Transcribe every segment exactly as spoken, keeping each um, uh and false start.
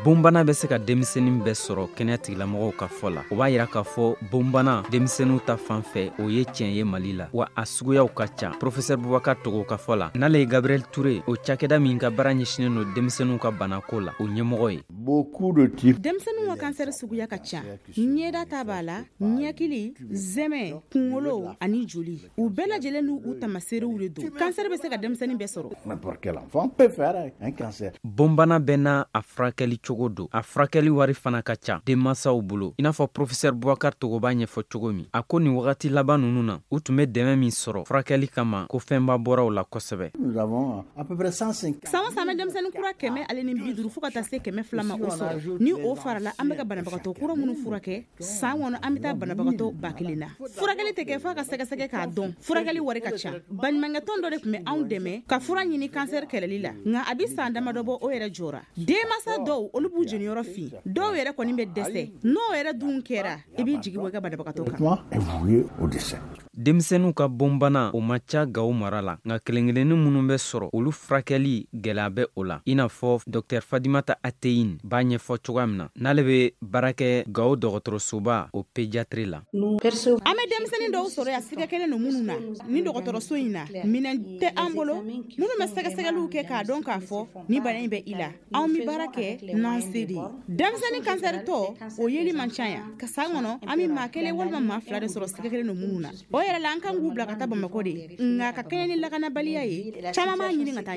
Bonbana bɛ se ka denmisɛnnin bɛɛ sɔrɔ kɛnɛ tigilamɔgɔw ka fɔ la. O b'a yira k'a fɔ bonbana denmisɛnninw ta fan fɛ o ye tiɲɛ ye Mali la, wa a suguyaw ka ca. Professeur Boubacar Togo ka fɔ la. N'ale ye Gabriel Touré, o cakɛda min ka baara ɲɛsinen don denmisɛnninw ka banako la, o ɲɛmɔgɔ ye. Beaucoup de types. Denmisɛnninw ka kansɛri suguya ka ca. Ɲɛda ta b'a la, ɲɛkili, zɛmɛ, kunkolo ani joli. U bɛɛ lajɛlen n'u u tamaserew de don. Kansɛri bɛ se ka denmisɛnnin bɛɛ sɔrɔ. N'importe quel enfant peut faire un cancer. Bonbana bɛ n'a a furakɛli cogo don. A furakɛli wari fana ka ca denmansaw bolo. I n'a fɔ professeur Boubacar Togo b'a ɲɛfɔ cogo min. A ko nin wagati laban ninnu na, u tun bɛ dɛmɛ min sɔrɔ furakɛli kama ko fɛnba bɔraw la kosɛbɛ. Nous avons à peu près cent cinq. Sama sama denmisɛnnin kura kɛmɛ ale ni bi duuru fo ka taa se kɛmɛ fila ma o sɔrɔ. Ni o farala an bɛ ka banabagatɔ kura minnu furakɛ, san kɔnɔ an bɛ taa banabagatɔ ba kelen na. Furakɛli tɛ kɛ fo ka sɛgɛsɛgɛ k'a dɔn. Furakɛli wari ka ca. Baɲumankɛtɔn dɔ de tun bɛ anw dɛmɛ ka fura ɲini kansɛri kɛlɛli la. Nka a bɛ san damadɔ bɔ o yɛrɛ jɔra. Denmansa dɔw olu b'u jeniyɔrɔ fin. Dɔw yɛrɛ kɔni bɛ dɛsɛ. N'o yɛrɛ dun kɛra, i b'i jigi bɔ i ka banabagatɔ kan. Denmisɛnninw ka bonbana o ma ca Gawo mara la, nka kelen-kelennin minnu bɛ sɔrɔ olu furakɛli gɛlɛya bɛ o la. I n'a fɔ Dr Fadimata Ateyin b'a ɲɛfɔ cogoya min na, n'ale bɛ baara kɛ Gawo dɔgɔtɔrɔsoba o pédiatrie la. An bɛ denmisɛnnin dɔw sɔrɔ yan siga kelen don minnu na ni dɔgɔtɔrɔso in na minɛn tɛ an bolo minnu bɛ sɛgɛsɛgɛliw kɛ k'a dɔn k'a fɔ ni bana in bɛ i la. Anw bɛ baara kɛ n'an se de ye. Denmisɛnnin kansɛri tɔ o yeli man ca yan. Ka san kɔnɔ an bɛ maa kelen walima maa fila de sɔrɔ siga kelen don minnu na. O yɛrɛ la an kan k'u bila ka taa Bamakɔ de, nka ka kɛɲɛ ni lakanabaliya ye caman b'a ɲini ka taa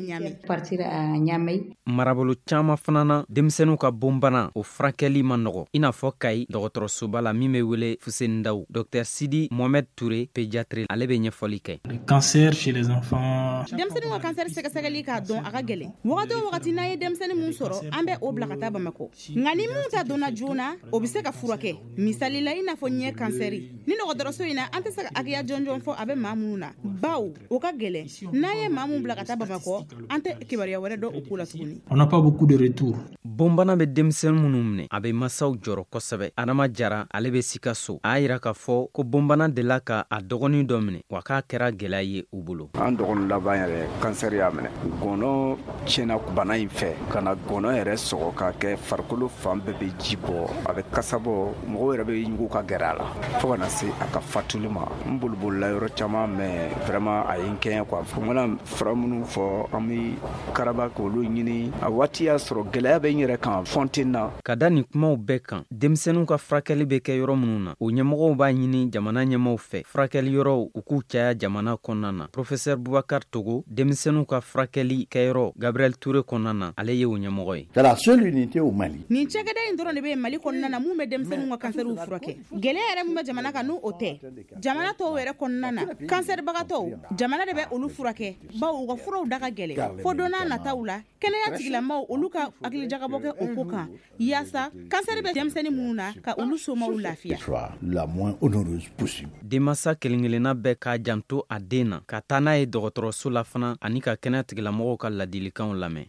Ɲamɛ. Marabolo caman fana na denmisɛnninw ka bonbana o furakɛli ma nɔgɔ. I n'a fɔ Kayi dɔgɔtɔrɔsoba la min bɛ wele Fuseni Dawu. Dr Sidi Mohamed Touré pédiatrie ale bɛ ɲɛfɔli kɛ. Le cancer chez les enfants. Denmisɛnninw ka kansɛri sɛgɛsɛgɛli k'a dɔn a ka gɛlɛn. Wagati o wagati n'an ye denmisɛnnin mun sɔrɔ an bɛ o bila ka taa Bamakɔ. Nka ni mun ta donna joona o bɛ se ka furakɛ. Misali la i n'a fɔ ɲɛ kansɛri. Ni dɔgɔtɔrɔso in na an tɛ se ka hakɛya jɔnjɔn fɔ a bɛ maa minnu na. Bawo o ka gɛlɛn. N'an ye maa mun bila ka taa Bamakɔ an tɛ kibaruya wɛrɛ dɔn o ko la tuguni. On n'a pas beaucoup de retours. Bonbana bɛ denmisɛnnin minnu minɛ a bɛ masaw jɔrɔ kosɛbɛ. Adama Jara ale bɛ Sikaso. A y'a yira k'a fɔ ko bonbana delila ka a dɔgɔnin dɔ minɛ wa k'a kɛra gɛlɛya ye u bolo. An dɔgɔnin laban yɛrɛ kansɛri y'a minɛ. Gɔnɔ tiɲɛna bana in fɛ ka na gɔnɔ yɛrɛ sɔgɔ k'a kɛ farikolo fan bɛɛ bɛ ji bɔ a bɛ kasa bɔ mɔgɔw yɛrɛ bɛ ɲugu ka gɛrɛ a la fo ka na se a ka fatuli ma. N bolibolila yɔrɔ caman mais vraiment a ye n kɛɲɛ quoi. Fo mana fura minnu fɔ an bɛ karaba k'olu ɲini a waati y'a sɔrɔ gɛlɛya bɛ n yɛrɛ kan fontaine na. Ka da nin kumaw bɛɛ kan denmisɛnninw ka furakɛli bɛ kɛ yɔrɔ minnu na o ɲɛmɔgɔw b'a ɲini jamana ɲɛmɔgɔw fɛ furakɛli yɔrɔw u k'u caya jamana kɔnɔna na. Professeur Boubacar Togo denmisɛnninw ka furakɛli kɛyɔrɔ Gabriel Touré kɔnɔna na ale ye o ɲɛmɔgɔ ye. C'est la seule unité au Mali. Nin cakɛda in dɔrɔn de bɛ Mali kɔnɔna na mun bɛ denmisɛnninw ka kansɛriw furakɛ. Gɛlɛya yɛrɛ mun bɛ jamana kan n'o tɛ jamana tɔw yɛrɛ kɔnɔna na kansɛribagatɔw jamana de bɛ olu furakɛ bawo u ka furaw da ka gɛlɛn fo don n'a nataw la kɛnɛya tigilamaw olu ka hakilijagabɔ kɛ o ko kan yaasa kansɛri bɛ denmisɛnnin minnu na ka olu somaw lafiya. La moins honoureuse possible. Denmansa kelen-kelenna bɛɛ k'a janto a den na ka taa n'a ye dɔgɔtɔrɔso la fana ani ka kɛnɛya tigilamɔgɔw ka ladilikanw lamɛn.